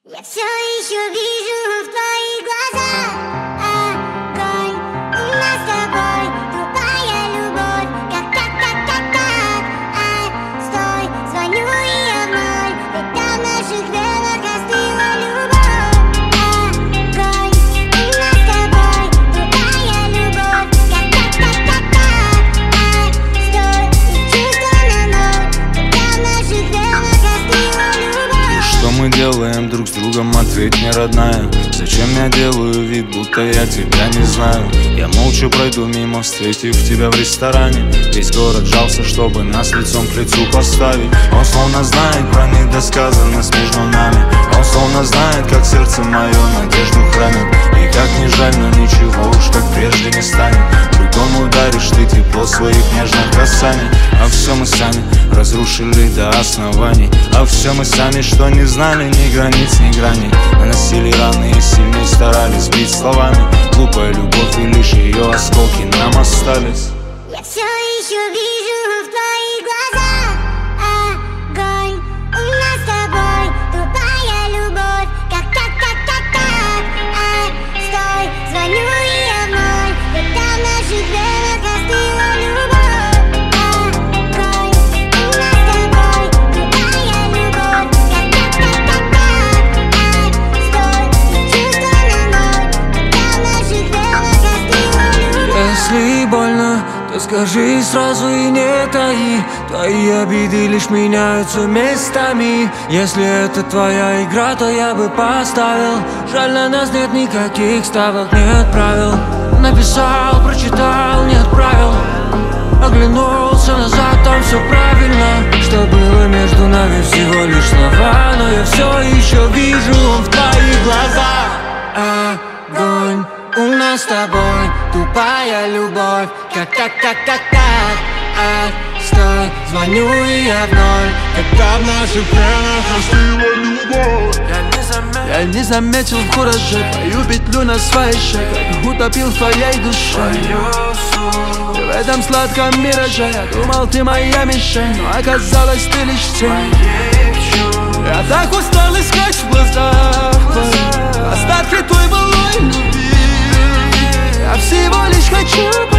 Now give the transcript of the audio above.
Я все еще вижу в твоих глазах огонь. У нас с тобой тупая любовь. Как, стой, звоню и я вновь. Когда в наших венах остыла любовь. Огонь. У нас с тобой тупая любовь. Как, стой, и чувства на ноль. Когда в наших венах остыла любовь. Что мы делаем друг с другом, ответь мне, родная. Зачем я делаю вид, будто я тебя не знаю? Я молча пройду мимо, встретив тебя в ресторане. Весь город жался, чтобы нас лицом к лицу поставить. Он словно знает про недосказанность между нами. Он словно знает, как сердце мое надежду хранит. И как не жаль, но ничего уж как прежде не станет. Другому даришь ты тепло своих нежных касаний. А все мы сами разрушили до оснований. А все мы сами, что не знали ни границ, ни граней. Наносили раны и сильнее старались бить словами. Глупая любовь и лишь ее осколки нам остались. Я все еще вижу в твоих глазах огонь. У нас с тобой тупая любовь. Как, стой, звоню и я вновь. Когда в наших венах остыла любовь. Огонь. У нас с тобой тупая любовь. Как, стой, и чувства на ноль. Когда в наших венах остыла любовь. Если больно, то скажи сразу и не таи. Твои обиды лишь меняются местами. Если это твоя игра, то я бы поставил. Жаль, на нас нет никаких ставок, нет правил. Написал, прочитал, не отправил. Оглянулся назад, там все правильно. Что было между нами, всего лишь слова. Но я все еще вижу в твоих глазах огонь. У нас с тобой тупая любовь. Как, стой, звоню и я вновь. Когда в наших венах остыла любовь. Я не заметил в кураже твою петлю на своей шее. Как утопил в твоей душе. И в этом сладком мираже я думал, ты моя мишень, но оказалось, ты лишь тень. Я так устал искать в глазах остатки той былой любви. Я всего лишь хочу